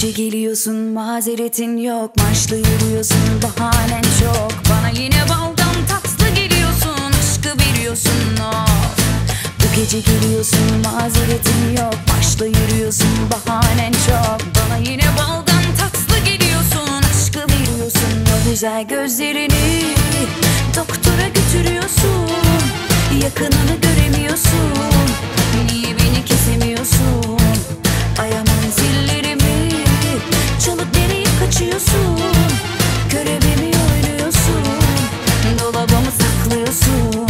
gece geliyorsun, mazeretin yok. Marşla yürüyorsun, bahanen çok. Bana yine baldan tatlı geliyorsun, aşkı veriyorsun of. Bu gece geliyorsun, mazeretin yok. Marşla yürüyorsun, bahanen çok. Bana yine baldan tatlı geliyorsun, aşkı veriyorsun. O güzel gözlerini doktora götürüyorsun. Yakınını göremiyorsun, niye beni kesemiyorsun? Ayaman zillerimi çalıp nereye kaçıyorsun? Görevimi oynuyorsun, dolabımı saklıyorsun.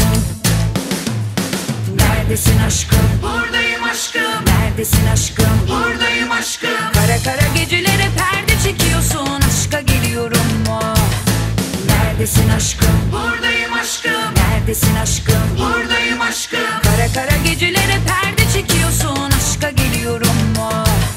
Neredesin aşkım? Buradayım aşkım, Neredesin aşkım? buradayım aşkım. Kara kara gecelere perde çekiyorsun, aşka geliyorum mu? Neredesin aşkım? Buradayım aşkım, Neredesin aşkım? buradayım aşkım. Kara kara gecelere perde çekiyorsun, aşka geliyorum mu?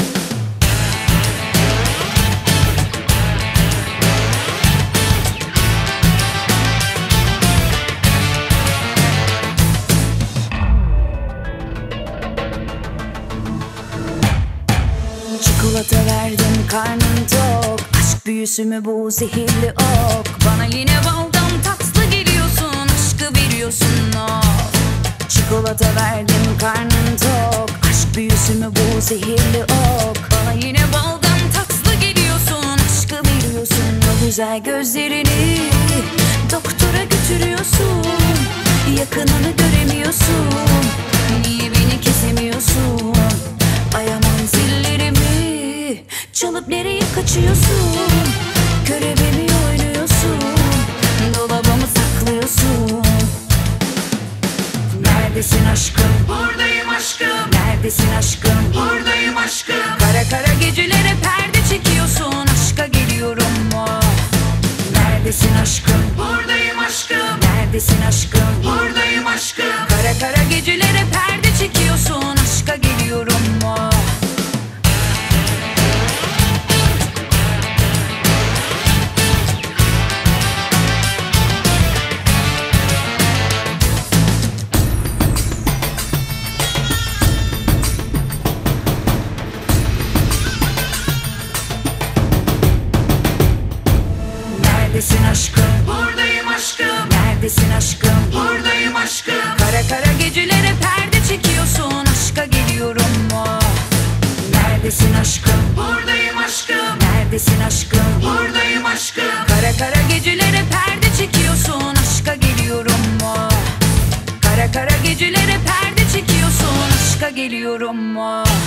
Çikolata verdim, karnım tok. Aşk büyüsü mü bu, zehirli ok? Bana yine baldan tatlı geliyorsun, aşkı veriyorsun of. Çikolata verdim, karnım tok. Aşk büyüsü mü bu, zehirli ok? Bana yine baldan tatlı geliyorsun, aşkı veriyorsun. O güzel gözlerini doktora götürüyorsun. Yakınını göremiyorsun, niye beni kesemiyorsun? Ayaman zillerimi çalıp nereye kaçıyorsun? Görevimi oynuyorsun, dolabımı saklıyorsun. Neredesin aşkım? Buradayım aşkım, Neredesin aşkım? buradayım aşkım. Kara kara gecelere perde çekiyorsun, aşka geliyorum mu? Neredesin aşkım? Buradayım aşkım, Neredesin aşkım? buradayım aşkım. Kara kara gecelere perde çekiyorsun, aşka geliyorum mu? Neredesin aşkım? Buradayım aşkım, Neredesin aşkım? buradayım aşkım. Kara kara gecelere perde çekiyorsun, aşka geliyorum mu? Neredesin aşkım? Buradayım aşkım, Neredesin aşkım? buradayım aşkım. Kara kara gecelere perde çekiyorsun, aşka geliyorum mu? Kara kara gecelere perde çekiyorsun, aşka geliyorum mu?